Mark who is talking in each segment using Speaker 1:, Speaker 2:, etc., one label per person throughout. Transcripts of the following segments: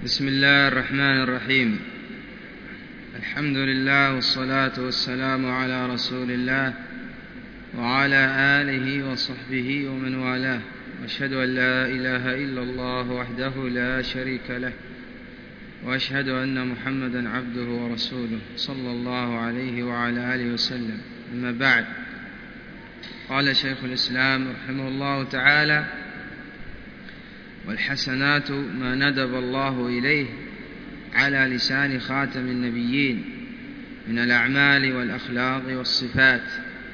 Speaker 1: بسم الله الرحمن الرحيم. الحمد لله والصلاة والسلام على رسول الله وعلى آله وصحبه ومن والاه، وأشهد أن لا إله إلا الله وحده لا شريك له، وأشهد أن محمدا عبده ورسوله صلى الله عليه وعلى آله وسلم. أما بعد، قال شيخ الإسلام رحمه الله تعالى: والحسنات ما ندب الله إليه على لسان خاتم النبيين من الأعمال والأخلاق والصفات.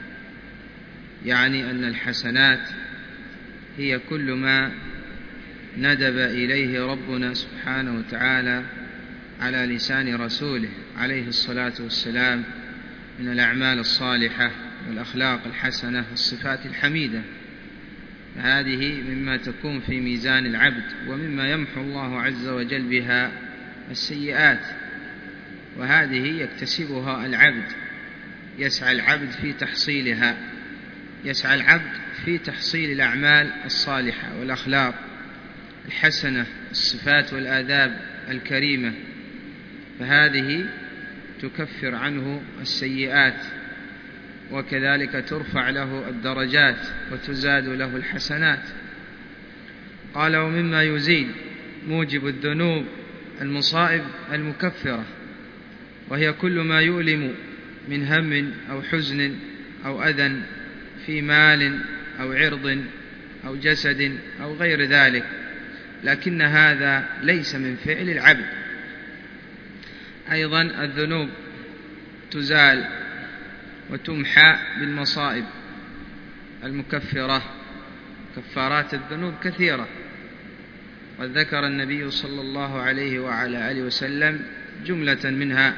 Speaker 1: يعني أن الحسنات هي كل ما ندب إليه ربنا سبحانه وتعالى على لسان رسوله عليه الصلاة والسلام من الأعمال الصالحة والأخلاق الحسنة والصفات الحميدة. هذه مما تكون في ميزان العبد، ومما يمحو الله عز وجل بها السيئات، وهذه يكتسبها العبد. يسعى العبد في تحصيلها، يسعى العبد في تحصيل الأعمال الصالحة والأخلاق الحسنة، الصفات والآداب الكريمة، فهذه تكفر عنه السيئات، وكذلك ترفع له الدرجات وتزاد له الحسنات. قال: ومما يزيل موجب الذنوب المصائب المكفرة، وهي كل ما يؤلم من هم أو حزن أو أذى في مال أو عرض أو جسد أو غير ذلك، لكن هذا ليس من فعل العبد. أيضا الذنوب تزال وتمحى بالمصائب المكفرة. كفارات الذنوب كثيرة، وذكر النبي صلى الله عليه وعلى آله وسلم جملة منها.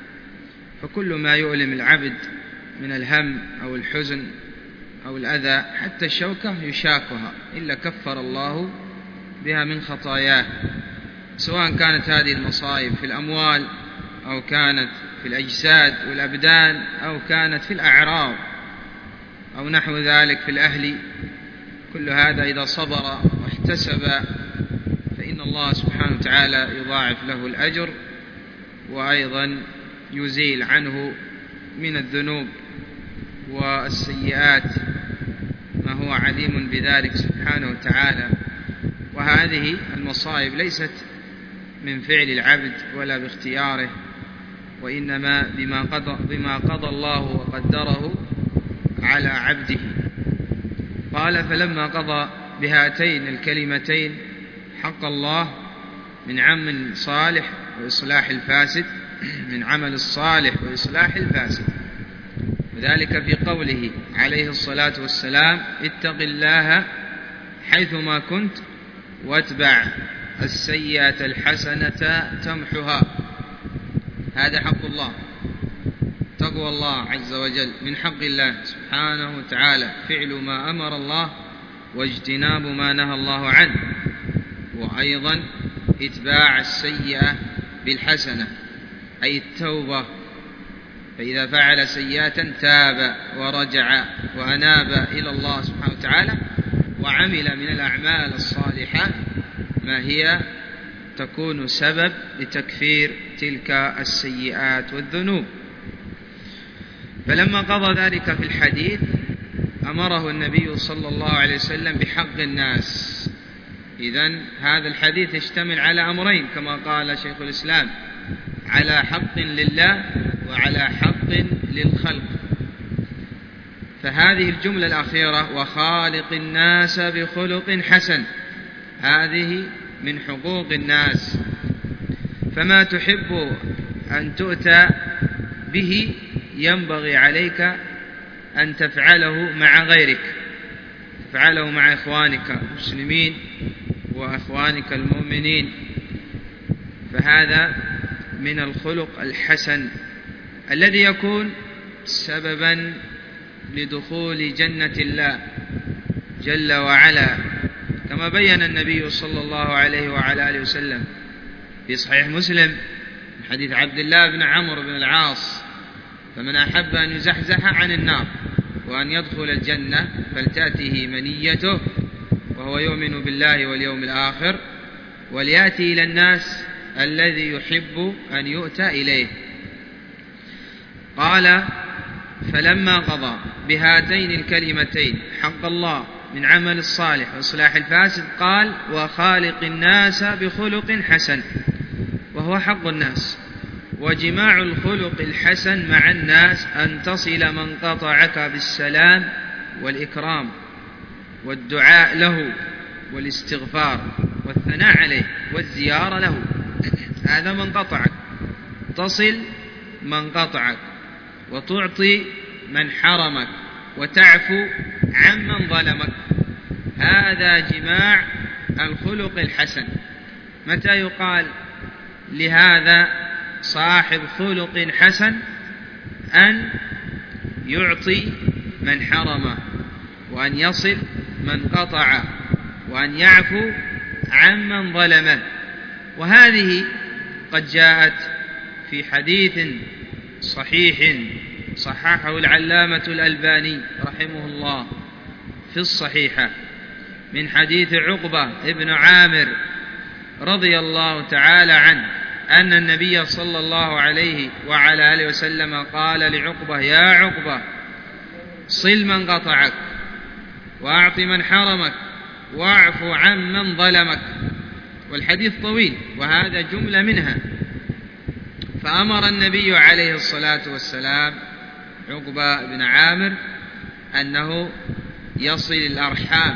Speaker 1: فكل ما يؤلم العبد من الهم أو الحزن أو الأذى، حتى الشوكة يشاكها إلا كفر الله بها من خطاياه، سواء كانت هذه المصائب في الأموال أو كانت في الأجساد والأبدان أو كانت في الأعراض أو نحو ذلك في الأهل. كل هذا إذا صبر واحتسب فإن الله سبحانه وتعالى يضاعف له الأجر، وأيضا يزيل عنه من الذنوب والسيئات ما هو عليم بذلك سبحانه وتعالى. وهذه المصائب ليست من فعل العبد ولا باختياره، وإنما بما قضى الله وقدره على عبده. قال: فلما قضى بهاتين الكلمتين حق الله من عمل صالح وإصلاح الفاسد، من عمل الصالح وإصلاح الفاسد، وذلك في قوله عليه الصلاة والسلام: اتق الله حيثما كنت واتبع السيئة الحسنة تمحها. هذا حق الله، تقوى الله عز وجل. من حق الله سبحانه وتعالى فعل ما أمر الله واجتناب ما نهى الله عنه، وأيضا اتباع السيئة بالحسنة أي التوبة. فإذا فعل سيئة تاب ورجع وأناب إلى الله سبحانه وتعالى وعمل من الأعمال الصالحة ما هي تكون سبب لتكفير تلك السيئات والذنوب. فلما قضى ذلك في الحديث أمره النبي صلى الله عليه وسلم بحق الناس. إذن هذا الحديث يشتمل على أمرين كما قال شيخ الإسلام: على حق لله وعلى حق للخلق. فهذه الجملة الأخيرة: وخالق الناس بخلق حسن، هذه من حقوق الناس. فما تحب أن تؤتى به ينبغي عليك أن تفعله مع غيرك، تفعله مع إخوانك المسلمين وأخوانك المؤمنين. فهذا من الخلق الحسن الذي يكون سببا لدخول جنة الله جل وعلا، كما بين النبي صلى الله عليه وعلى آله وسلم في صحيح مسلم من حديث عبد الله بن عمرو بن العاص: فمن أحب أن يزحزح عن النار وأن يدخل الجنة فلتأته منيته وهو يؤمن بالله واليوم الآخر وليأتي إلى الناس الذي يحب أن يؤتى إليه. قال: فلما قضى بهاتين الكلمتين حق الله من عمل الصالح وإصلاح الفاسد قال: وخالق الناس بخلق حسن، وهو حق الناس. وجماع الخلق الحسن مع الناس أن تصل من قطعك بالسلام والإكرام والدعاء له والاستغفار والثناء عليه والزيارة له. هذا من قطعك، تصل من قطعك، وتعطي من حرمك، وتعفو عمن ظلمك. هذا جماع الخلق الحسن. متى يقال لهذا صاحب خلق حسن؟ أن يعطي من حرمه، وأن يصل من قطع، وأن يعفو عمن ظلمه. وهذه قد جاءت في حديث صحيح صححه العلامة الألباني رحمه الله في الصحيحة من حديث عقبة ابن عامر رضي الله تعالى عنه أن النبي صلى الله عليه وعلى آله وسلم قال لعقبة: يا عقبة، صل من قطعك، وأعط من حرمك، واعف عمن ظلمك. والحديث طويل، وهذا جملة منها. فأمر النبي عليه الصلاة والسلام عقبة بن عامر أنه يصل الأرحام،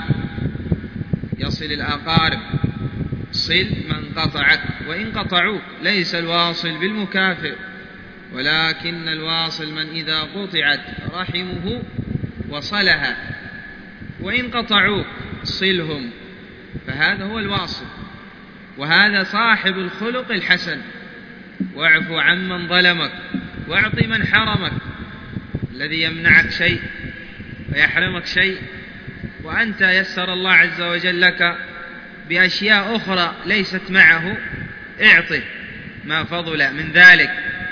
Speaker 1: يصل الأقارب، صل من قطعك وإن قطعوك. ليس الواصل بالمكافئ، ولكن الواصل من إذا قطعت رحمه وصلها، وإن قطعوك صلهم، فهذا هو الواصل. وهذا صاحب الخلق الحسن. واعف عمن ظلمك، واعط من حرمك. الذي يمنعك شيء ويحرمك شيء، وأنت يسر الله عز وجل لك بأشياء أخرى ليست معه، اعطه ما فضل من ذلك،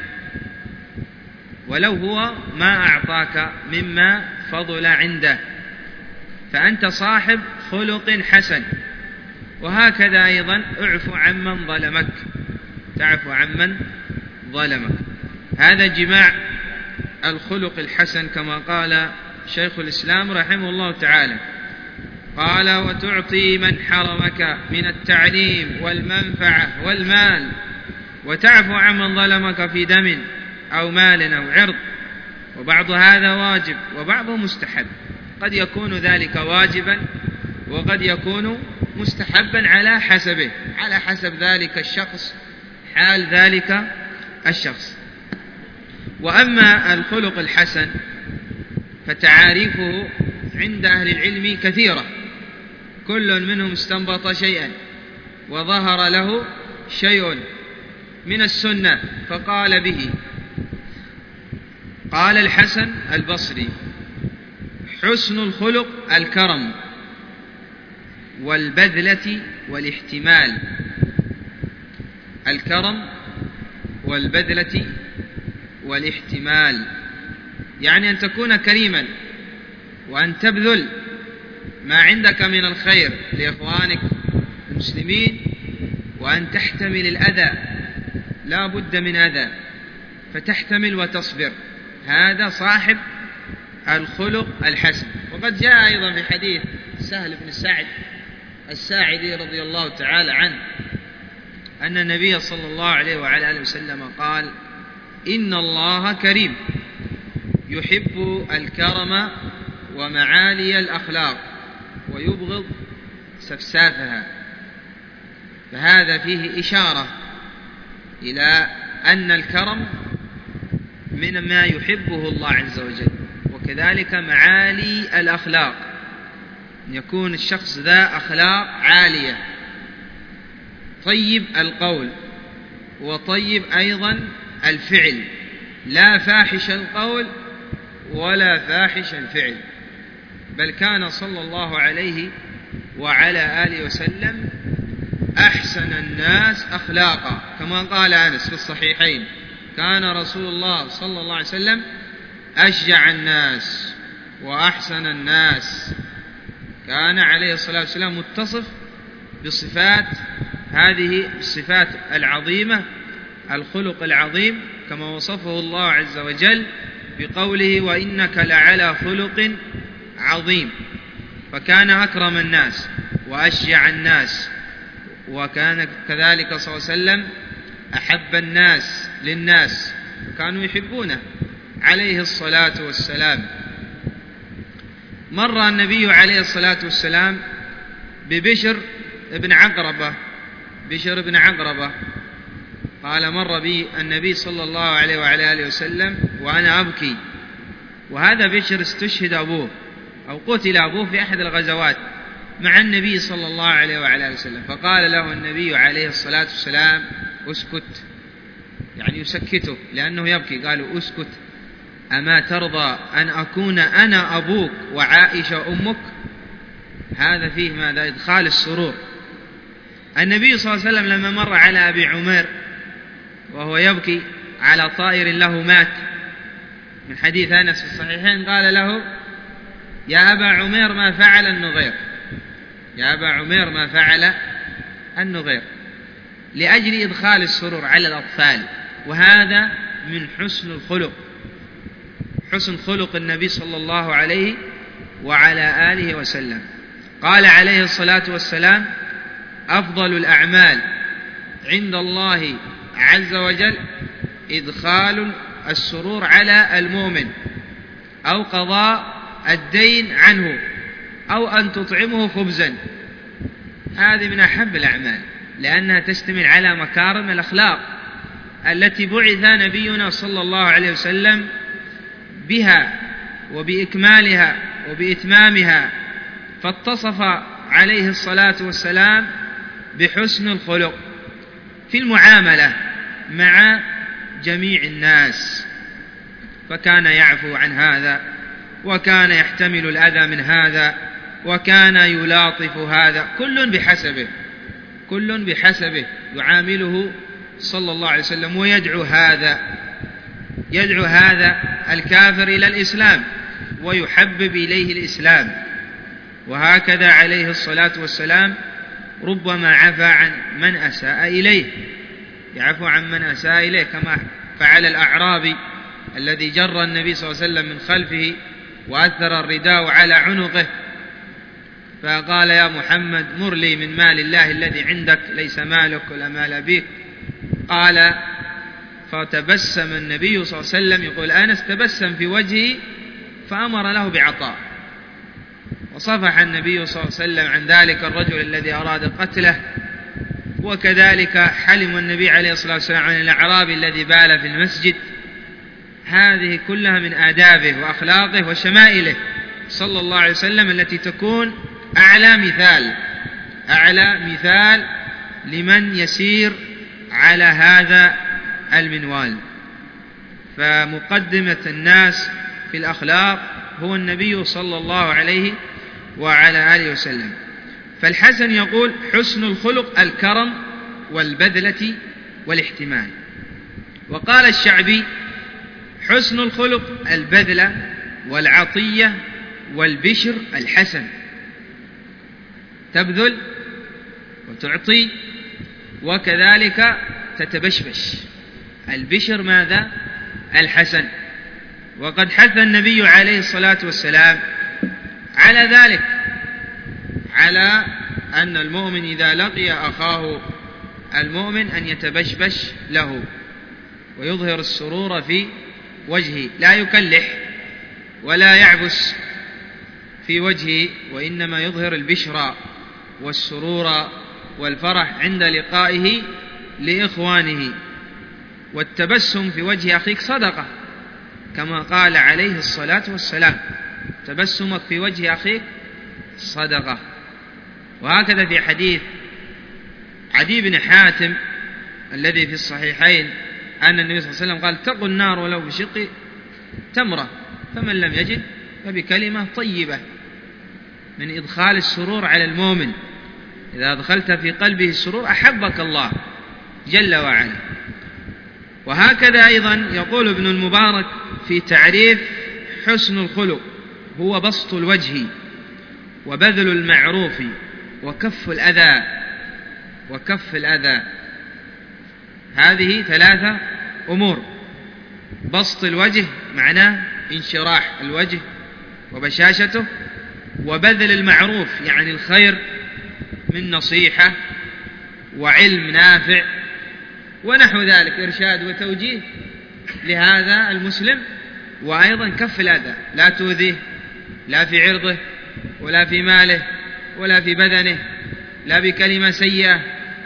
Speaker 1: ولو هو ما أعطاك مما فضل عنده، فأنت صاحب خلق حسن. وهكذا أيضا اعف عمن ظلمك، تعفو عمن ظلمك. هذا جماع الخلق الحسن كما قال شيخ الإسلام رحمه الله تعالى. قال: وتعطي من حرمك من التعليم والمنفعة والمال، وتعفو عمن ظلمك في دم أو مال أو عرض. وبعض هذا واجب وبعضه مستحب. قد يكون ذلك واجبا، وقد يكون مستحبا على حسبه، على حسب ذلك الشخص، حال ذلك الشخص. وأما الخلق الحسن فتعاريفه عند أهل العلم كثيرة، كل منهم استنبط شيئا وظهر له شيء من السنة فقال به. قال الحسن البصري: حسن الخلق الكرم والبذلة والاحتمال. الكرم والبذلة والاحتمال، يعني أن تكون كريما، وأن تبذل ما عندك من الخير لإخوانك المسلمين، وأن تحتمل الأذى، لا بد من أذى، فتحتمل وتصبر. هذا صاحب الخلق الحسن. وقد جاء أيضا في حديث سهل بن سعد الساعدي رضي الله تعالى عنه أن النبي صلى الله عليه وعلى آله وسلم قال: إن الله كريم يحب الكرم ومعالي الأخلاق، ويبغض سفسافها. فهذا فيه إشارة إلى أن الكرم من ما يحبه الله عز وجل، وكذلك معالي الأخلاق، أن يكون الشخص ذا أخلاق عالية، طيب القول وطيب أيضا الفعل، لا فاحش القول ولا فاحش الفعل. بل كان صلى الله عليه وعلى آله وسلم أحسن الناس أخلاقا، كما قال أنس في الصحيحين: كان رسول الله صلى الله عليه وسلم أشجع الناس وأحسن الناس. كان عليه الصلاة والسلام متصف بصفات هذه الصفات العظيمة، الخلق العظيم كما وصفه الله عز وجل بقوله وإنك لعلى خلق عظيم. فكان أكرم الناس وأشجع الناس، وكان كذلك صلى الله عليه وسلم أحب الناس للناس، كانوا يحبونه عليه الصلاة والسلام. مر النبي عليه الصلاة والسلام ببشر بن عقربة، قال مر بي النبي صلى الله عليه وعلى آله وسلم وأنا أبكي، وهذا بشر استشهد أبوه أو قتل أبوه في أحد الغزوات مع النبي صلى الله عليه وعلى آله وسلم، فقال له النبي عليه الصلاة والسلام اسكت، يعني يسكته لأنه يبكي، قالوا اسكت، أما ترضى أن أكون أنا أبوك وعائشة أمك؟ هذا فيه ماذا؟ إدخال السرور. النبي صلى الله عليه وسلم لما مر على أبي عمير وهو يبكي على طائر له مات، من حديث أنس في الصحيحين، قال له يا أبا عمير ما فعل النغير، يا أبا عمير ما فعل النغير، لأجل إدخال السرور على الأطفال. وهذا من حسن الخلق، حسن خلق النبي صلى الله عليه وعلى آله وسلم. قال عليه الصلاة والسلام أفضل الأعمال عند الله عز وجل إدخال السرور على المؤمن، أو قضاء الدين عنه، أو أن تطعمه خبزا. هذه من أحب الأعمال، لأنها تشتمل على مكارم الأخلاق التي بعث نبينا صلى الله عليه وسلم بها وبإكمالها وبإتمامها، فاتصف عليه الصلاة والسلام بحسن الخلق في المعاملة مع جميع الناس، فكان يعفو عن هذا، وكان يحتمل الأذى من هذا، وكان يلاطف هذا، كل بحسبه يعامله صلى الله عليه وسلم، ويدعو هذا الكافر إلى الإسلام ويحبب إليه الإسلام. وهكذا عليه الصلاة والسلام ربما عفى عن من أساء إليه، يعفو عن من أساء إليه، كما فعل الأعرابي الذي جر النبي صلى الله عليه وسلم من خلفه وأثر الرداء على عنقه، فقال يا محمد مر لي من مال الله الذي عندك، ليس مالك ولا مال أبيك. قال فتبسم النبي صلى الله عليه وسلم، يقول أنس تبسم في وجهه فأمر له بعطاء، وصفح النبي صلى الله عليه وسلم عن ذلك الرجل الذي أراد قتله. وكذلك حلم النبي عليه الصلاة والسلام عن الأعرابي الذي بال في المسجد. هذه كلها من آدابه وأخلاقه وشمائله صلى الله عليه وسلم، التي تكون أعلى مثال لمن يسير على هذا المنوال. فمقدمة الناس في الأخلاق هو النبي صلى الله عليه وعلى آله وسلم. فالحسن يقول حسن الخلق الكرم والبذلة والاحتمال. وقال الشعبي حسن الخلق البذلة والعطية والبشر الحسن، تبذل وتعطي وكذلك تتبشبش. البشر ماذا؟ الحسن. وقد حث النبي عليه الصلاة والسلام على ذلك، على أن المؤمن إذا لقي أخاه المؤمن أن يتبشبش له ويظهر السرور في وجهه، لا يكلح ولا يعبس في وجهه، وإنما يظهر البشرى والسرور والفرح عند لقائه لإخوانه. والتبسم في وجه أخيك صدقة، كما قال عليه الصلاة والسلام تبسمك في وجه أخيك صدقة. وهكذا في حديث عدي بن حاتم الذي في الصحيحين أن النبي صلى الله عليه وسلم قال اتقوا النار ولو بشق تمرة، فمن لم يجد فبكلمة طيبة، من إدخال السرور على المؤمن. إذا دخلت في قلبه السرور أحبك الله جل وعلا. وهكذا أيضا يقول ابن المبارك في تعريف حسن الخلق هو بسط الوجه وبذل المعروف وكف الأذى وكف الأذى. هذه 3 أمور: بسط الوجه معناه انشراح الوجه وبشاشته، وبذل المعروف يعني الخير من نصيحة وعلم نافع ونحو ذلك، إرشاد وتوجيه لهذا المسلم، وأيضا كف الأذى، لا تؤذيه لا في عرضه ولا في ماله ولا في بدنه، لا بكلمة سيئة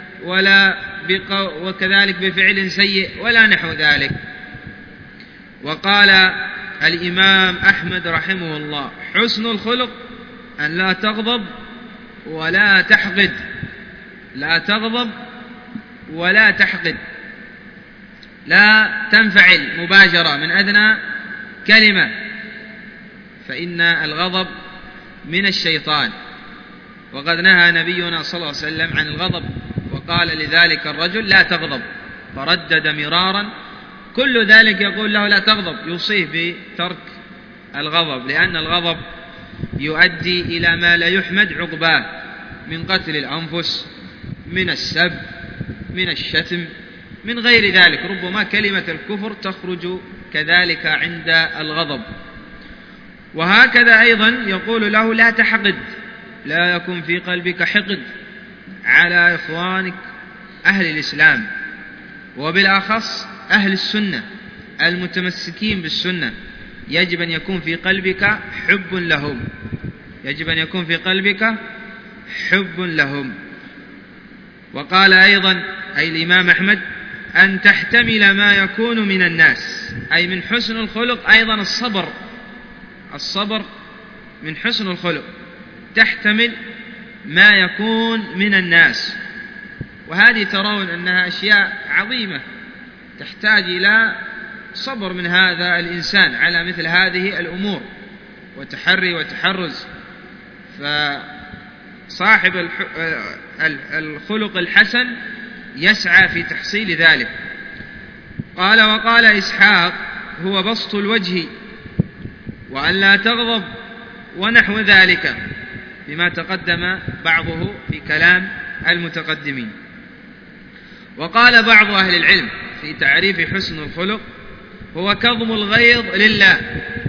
Speaker 1: وكذلك بفعل سيء ولا نحو ذلك. وقال الإمام أحمد رحمه الله: حسن الخلق أن لا تغضب ولا تحقد. لا تغضب ولا تحقد، لا تنفعل مباشرة من أدنى كلمة، فإن الغضب من الشيطان، وقد نهى نبينا صلى الله عليه وسلم عن الغضب، وقال لذلك الرجل: لا تغضب، فردد مرارا. كل ذلك يقول له لا تغضب، يوصيه بترك الغضب، لأن الغضب يؤدي إلى ما لا يحمد عقباه من قتل الأنفس، من السب، من الشتم، من غير ذلك. ربما كلمة الكفر تخرج كذلك عند الغضب. وهكذا أيضا يقول له: لا تحقد، لا يكن في قلبك حقد على إخوانك أهل الإسلام، وبالأخص أهل السنة المتمسكين بالسنة. يجب أن يكون في قلبك حب لهم، يجب أن يكون في قلبك حب لهم. وقال أيضا أي الإمام أحمد: أن تحتمل ما يكون من الناس، أي من حسن الخلق أيضا الصبر. الصبر من حسن الخلق، تحتمل ما يكون من الناس. وهذه ترون أنها أشياء عظيمة تحتاج إلى صبر من هذا الإنسان على مثل هذه الأمور، وتحري وتحرز. فصاحب الخلق الحسن يسعى في تحصيل ذلك. قال: وقال إسحاق: هو بسط الوجه وأن لا تغضب ونحو ذلك، بما تقدم بعضه في كلام المتقدمين. وقال بعض أهل العلم في تعريف حسن الخلق: هو كظم الغيظ لله،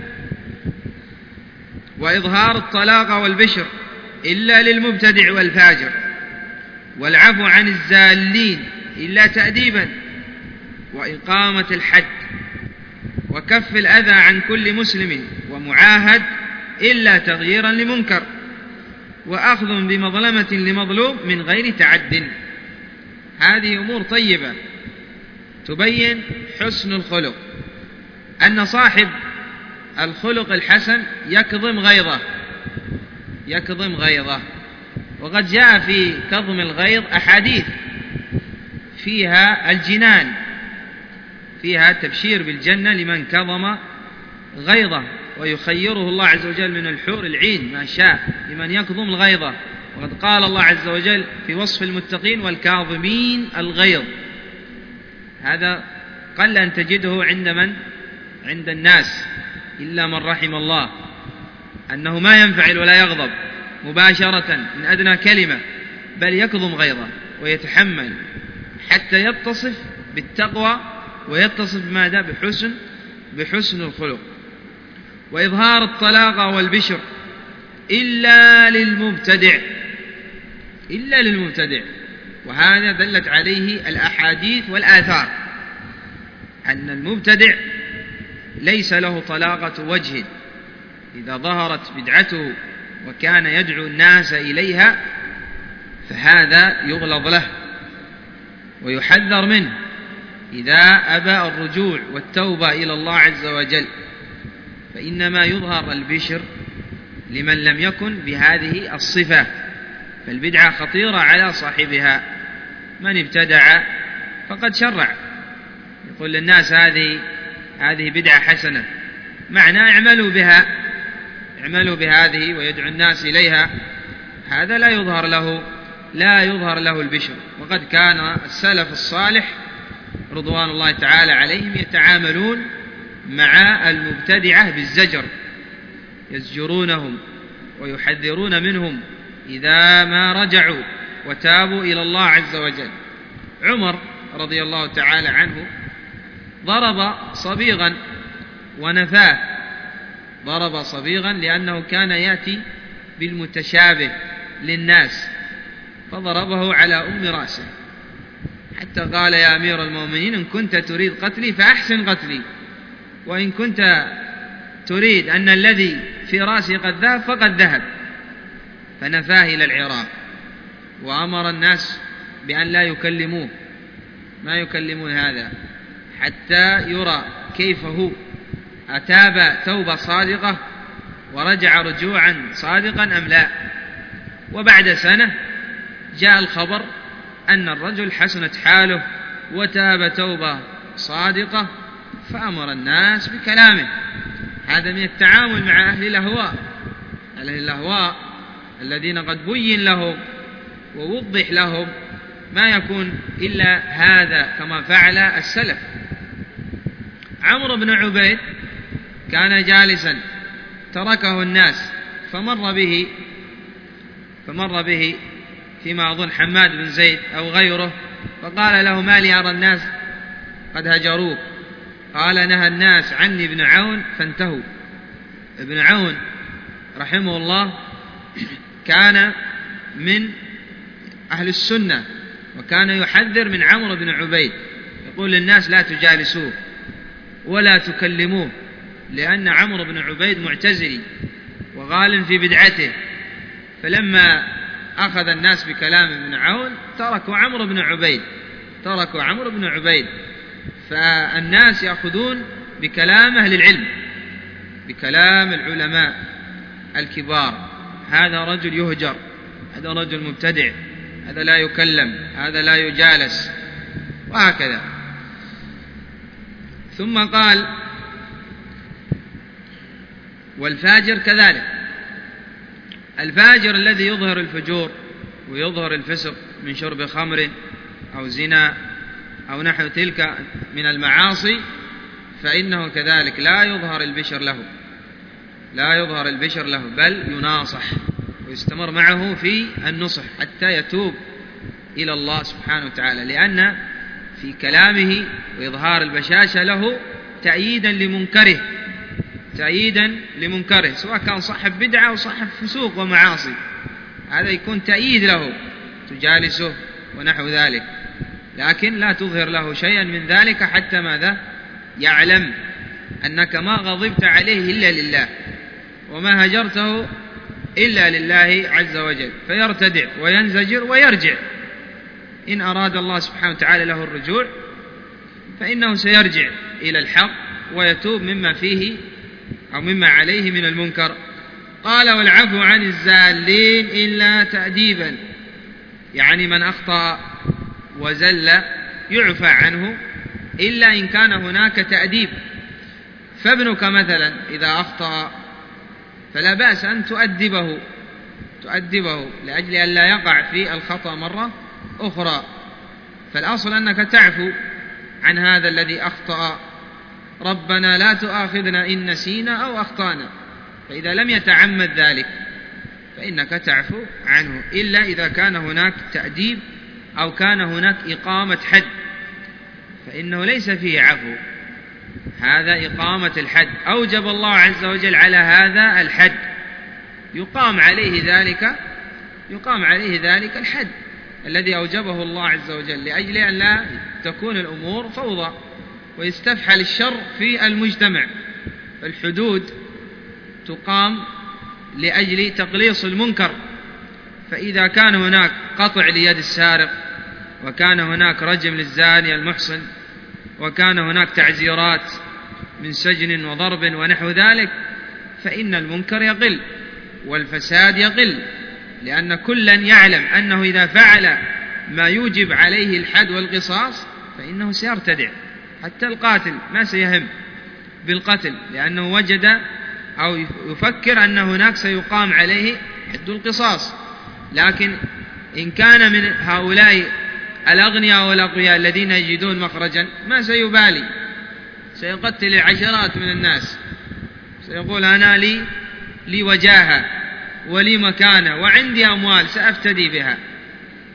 Speaker 1: وإظهار الطلاقة والبشر إلا للمبتدع والفاجر، والعفو عن الزالين إلا تأديبا، وإقامة الحد، وكف الأذى عن كل مسلم ومعاهد إلا تغييرا لمنكر، وأخذ بمظلمة لمظلوم من غير تعد. هذه أمور طيبة تبين حسن الخلق، أن صاحب الخلق الحسن يكظم غيظه، يكظم غيظه. وقد جاء في كظم الغيظ أحاديث فيها الجنان، فيها تبشير بالجنة لمن كظم غيظه، ويخيره الله عز وجل من الحور العين ما شاء لمن يكظم الغيظة. وقد قال الله عز وجل في وصف المتقين: والكاظمين الغيظ. هذا قل أن تجده عند من؟ عند الناس، إلا من رحم الله، أنه ما ينفعل ولا يغضب مباشرة من أدنى كلمة، بل يكظم غيظه ويتحمل حتى يتصف بالتقوى ويتصف بماذا؟ بحسن الخلق. وإظهار الطلاقة والبشر إلا للمبتدع، إلا للمبتدع. وهذا دلت عليه الأحاديث والآثار، أن المبتدع ليس له طلاقة وجه. إذا ظهرت بدعته وكان يدعو الناس إليها فهذا يغلظ له ويحذر منه إذا أبى الرجوع والتوبة إلى الله عز وجل. فإنما يظهر البشر لمن لم يكن بهذه الصفة، فالبدعة خطيرة على صاحبها. من ابتدع فقد شرع، يقول للناس هذه بدعة حسنة، معنى اعملوا بها، اعملوا بهذه، ويدعو الناس إليها. هذا لا يظهر له البشر. وقد كان السلف الصالح رضوان الله تعالى عليهم يتعاملون مع المبتدعة بالزجر، يزجرونهم ويحذرون منهم إذا ما رجعوا وتابوا إلى الله عز وجل. عمر رضي الله تعالى عنه ضرب صبيغا ونفاه، ضرب صبيغا لأنه كان يأتي بالمتشابه للناس، فضربه على أم رأسه حتى قال: يا أمير المؤمنين، إن كنت تريد قتلي فأحسن قتلي، وإن كنت تريد أن الذي في رأسي قد ذهب فقد ذهب. فنفاه إلى العراق، وأمر الناس بأن لا يكلموه، ما يكلمون هذا حتى يرى كيف هو أتاب توبة صادقة ورجع رجوعا صادقا أم لا. وبعد سنة جاء الخبر أن الرجل حسنت حاله وتاب توبة صادقة، فأمر الناس بكلامه. هذا من التعامل مع أهل الأهواء، أهل الأهواء الذين قد بين لهم ووضح لهم ما يكون إلا هذا كما فعل السلف. عمرو بن عبيد كان جالسا تركه الناس، فمر به فيما أظن حماد بن زيد أو غيره، فقال له: ما لي أرى الناس قد هجروك؟ قال: نهى الناس عني ابن عون فانتهوا. ابن عون رحمه الله كان من أهل السنة، وكان يحذر من عمرو بن عبيد، يقول للناس: لا تجالسوه ولا تكلموه، لأن عمرو بن عبيد معتزلي وغال في بدعته. فلما أخذ الناس بكلام ابن عون تركوا عمرو بن عبيد. فالناس يأخذون بكلام أهل العلم، بكلام العلماء الكبار. هذا رجل يهجر، هذا رجل مبتدع، هذا لا يكلم، هذا لا يجالس، وهكذا. ثم قال: والفاجر كذلك، الفاجر الذي يظهر الفجور ويظهر الفسق من شرب خمر أو زنا أو نحو تلك من المعاصي، فإنه كذلك لا يظهر البشر له، بل يناصح ويستمر معه في النصح حتى يتوب إلى الله سبحانه وتعالى، لأن في كلامه وإظهار البشاشة له تأييدا لمنكره، سواء كان صاحب بدعة أو صاحب فسوق ومعاصي، هذا يكون تأييد له، تجالسه ونحو ذلك، لكن لا تظهر له شيئا من ذلك حتى ماذا؟ يعلم أنك ما غضبت عليه إلا لله، وما هجرته إلا لله عز وجل، فيرتدع وينزجر ويرجع. إن أراد الله سبحانه وتعالى له الرجوع فإنه سيرجع إلى الحق ويتوب مما فيه أو مما عليه من المنكر. قال: والعفو عن الزالين إلا تأديبا، يعني من أخطأ وزل يعفى عنه إلا إن كان هناك تأديب. فابنك مثلا إذا أخطأ فلا بأس أن تؤدبه لأجل أن لا يقع في الخطأ مرة أخرى، فالأصل أنك تعفو عن هذا الذي أخطأ. ربنا لا تؤاخذنا إن نسينا أو أخطأنا، فإذا لم يتعمد ذلك فإنك تعفو عنه، إلا إذا كان هناك تأديب أو كان هناك إقامة حد، فإنه ليس فيه عفو، هذا إقامة الحد، أوجب الله عز وجل على هذا الحد، يقام عليه ذلك الحد الذي أوجبه الله عز وجل، لأجل أن لا تكون الأمور فوضى ويستفحل الشر في المجتمع. الحدود تقام لأجل تقليص المنكر، فإذا كان هناك قطع ليد السارق، وكان هناك رجم للزاني المحصن، وكان هناك تعزيرات من سجن وضرب ونحو ذلك، فإن المنكر يقل والفساد يقل، لأن كلا يعلم أنه إذا فعل ما يوجب عليه الحد والقصاص فإنه سيرتدع، حتى القاتل ما سيهم بالقتل، لأنه وجد أو يفكر أن هناك سيقام عليه حد القصاص. لكن إن كان من هؤلاء الأغنياء والأقوياء الذين يجدون مخرجا ما سيبالي، سيقتل العشرات من الناس، سيقول: أنا لي وجاهة ولي مكانة وعندي أموال سأفتدي بها،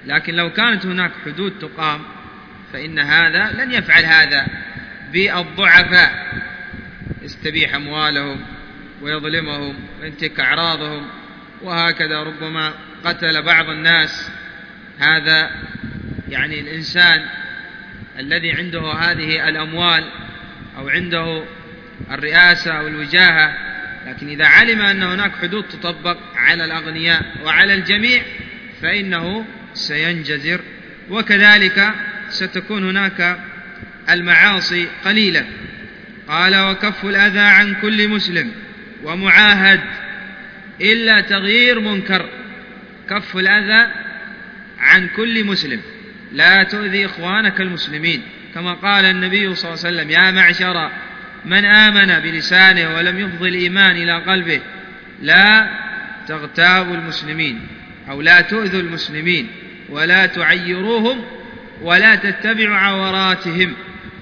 Speaker 1: لكن لو كانت هناك حدود تقام فإن هذا لن يفعل هذا بالضعفاء، يستبيح أموالهم ويظلمهم وينتهك أعراضهم، وهكذا ربما قتل بعض الناس. هذا يعني الإنسان الذي عنده هذه الأموال أو عنده الرئاسة أو الوجاهة، لكن إذا علم أن هناك حدود تطبق على الأغنياء وعلى الجميع فإنه سينجزر، وكذلك ستكون هناك المعاصي قليلة. قال: وكف الأذى عن كل مسلم ومعاهد إلا تغيير منكر. كف الأذى عن كل مسلم، لا تؤذي إخوانك المسلمين، كما قال النبي صلى الله عليه وسلم: يا معشر من آمن بلسانه ولم يفض الإيمان إلى قلبه لا تغتابوا المسلمين، أو لا تؤذوا المسلمين ولا تعيروهم ولا تتبعوا عوراتهم،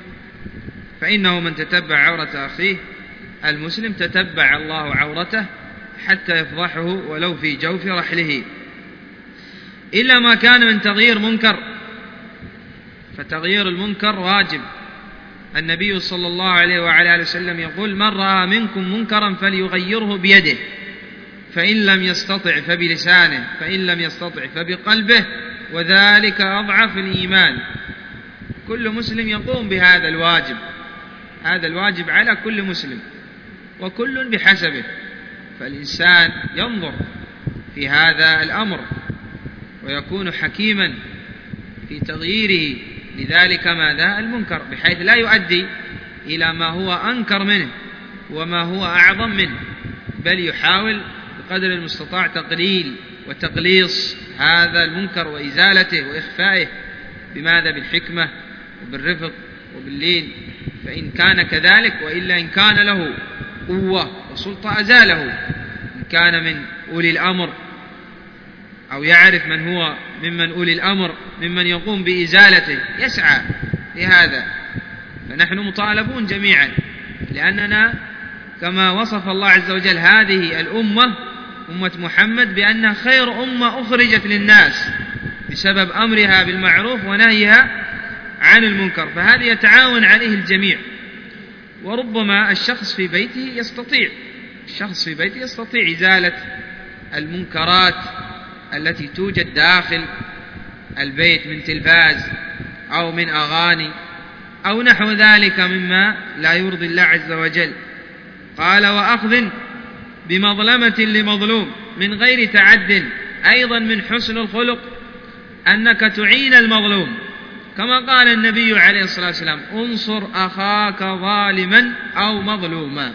Speaker 1: فإنه من تتبع عورة أخيه المسلم تتبع الله عورته حتى يفضحه ولو في جوف رحله، إلا ما كان من تغيير منكر، فتغيير المنكر واجب. النبي صلى الله عليه وعلى آله وسلم يقول: من رأى منكم منكرا فليغيره بيده، فإن لم يستطع فبلسانه، فإن لم يستطع فبقلبه، وذلك أضعف الإيمان. كل مسلم يقوم بهذا الواجب، هذا الواجب على كل مسلم، وكل بحسبه، فالإنسان ينظر في هذا الأمر ويكون حكيما في تغييره لذلك ماذا المنكر، بحيث لا يؤدي إلى ما هو أنكر منه وما هو أعظم منه، بل يحاول بقدر المستطاع تقليل وتقليص هذا المنكر وإزالته وإخفائه، بماذا؟ بالحكمة وبالرفق وباللين، فإن كان كذلك، وإلا إن كان له قوة وسلطة أزاله، إن كان من أولي الأمر أو يعرف من هو ممن أولي الأمر ممن يقوم بإزالته يسعى لهذا. فنحن مطالبون جميعا، لأننا كما وصف الله عز وجل هذه الأمة أمة محمد بأنها خير أمة أخرجت للناس بسبب أمرها بالمعروف ونهيها عن المنكر، فهذا يتعاون عليه الجميع. وربما الشخص في بيته يستطيع إزالة المنكرات التي توجد داخل البيت من تلفاز أو من أغاني أو نحو ذلك مما لا يرضي الله عز وجل. قال: وأخذ بمظلمة لمظلوم من غير تعد، أيضا من حسن الخلق أنك تعين المظلوم، كما قال النبي عليه الصلاة والسلام: انصر أخاك ظالما أو مظلوما،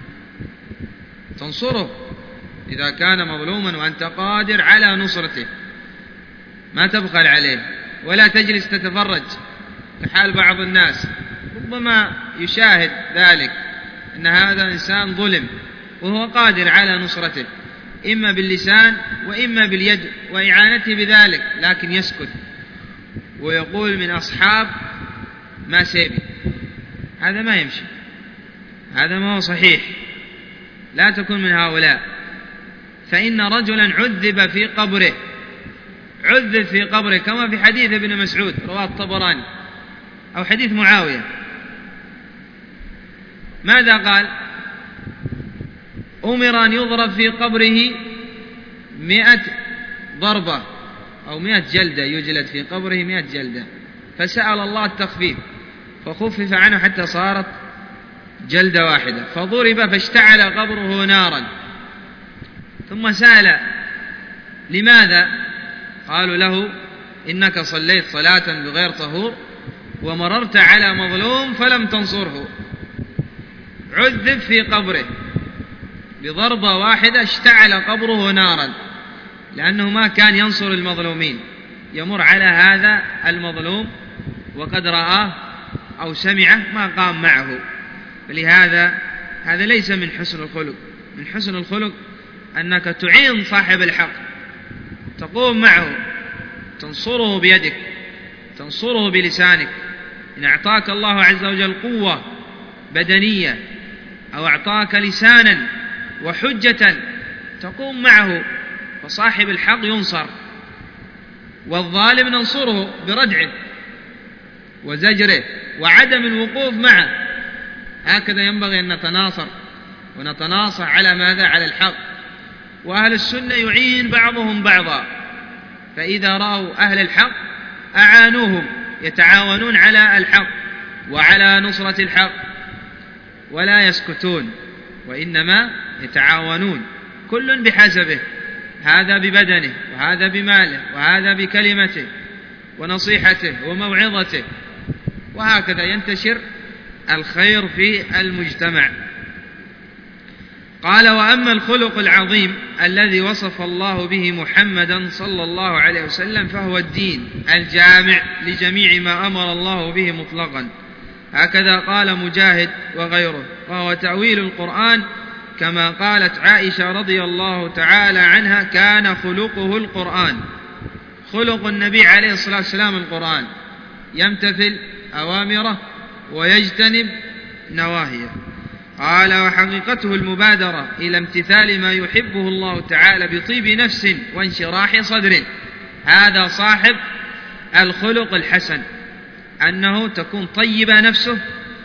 Speaker 1: تنصره إذا كان مظلوما وأنت قادر على نصرته، ما تبخل عليه ولا تجلس تتفرج كحال بعض الناس، ربما يشاهد ذلك أن هذا إنسان ظلم وهو قادر على نصرته إما باللسان وإما باليد وإعانته بذلك، لكن يسكت ويقول من أصحاب ما سيبي. هذا ما يمشي، هذا ما هو صحيح، لا تكن من هؤلاء. فإن رجلا عذب في قبره كما في حديث ابن مسعود رواه الطبراني أو حديث معاوية. ماذا قال؟ أمر أن يضرب في قبره 100 ضربة أو 100 جلدة، يجلد في قبره 100 جلدة، فسأل الله التخفيف فخفف عنه حتى صارت جلدة واحدة، فضرب فاشتعل قبره نارا، ثم سأل لماذا؟ قالوا له: إنك صليت صلاة بغير طهور ومررت على مظلوم فلم تنصره. عذب في قبره بضربة واحدة اشتعل قبره نارا، لأنه ما كان ينصر المظلومين، يمر على هذا المظلوم وقد رآه أو سمعه ما قام معه. فلهذا هذا ليس من حسن الخلق. من حسن الخلق أنك تعين صاحب الحق، تقوم معه، تنصره بيدك، تنصره بلسانك. إن أعطاك الله عز وجل قوة بدنية أو أعطاك لسانا وحجة تقوم معه، فصاحب الحق ينصر. والظالم ننصره بردعه وزجره وعدم الوقوف معه. هكذا ينبغي أن نتناصر ونتناصح على ماذا؟ على الحق. وأهل السنة يعين بعضهم بعضا، فإذا رأوا أهل الحق أعانوهم، يتعاونون على الحق وعلى نصرة الحق ولا يسكتون، وإنما يتعاونون كل بحسبه، هذا ببدنه وهذا بماله وهذا بكلمته ونصيحته وموعظته، وهكذا ينتشر الخير في المجتمع. قال: وأما الخلق العظيم الذي وصف الله به محمدا صلى الله عليه وسلم فهو الدين الجامع لجميع ما أمر الله به مطلقا، هكذا قال مجاهد وغيره، وهو تأويل القرآن كما قالت عائشة رضي الله تعالى عنها: كان خلقه القرآن. خلق النبي عليه الصلاة والسلام القرآن، يمتثل أوامره ويجتنب نواهيه. قال: وحقيقته المبادرة إلى امتثال ما يحبه الله تعالى بطيب نفس وانشراح صدر. هذا صاحب الخلق الحسن، أنه تكون طيبة نفسه،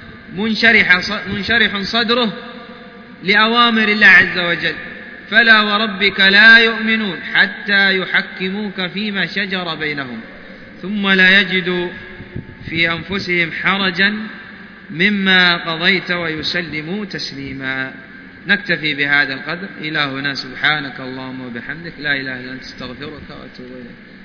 Speaker 1: منشرح صدره لأوامر الله عز وجل. فلا وربك لا يؤمنون حتى يحكموك فيما شجر بينهم ثم لا يجدوا في أنفسهم حرجا مما قضيت ويسلموا تسليما. نكتفي بهذا القدر. إلهنا سبحانك اللهم وبحمدك، لا إله إلا أنت، استغفرك وأتوب إليك.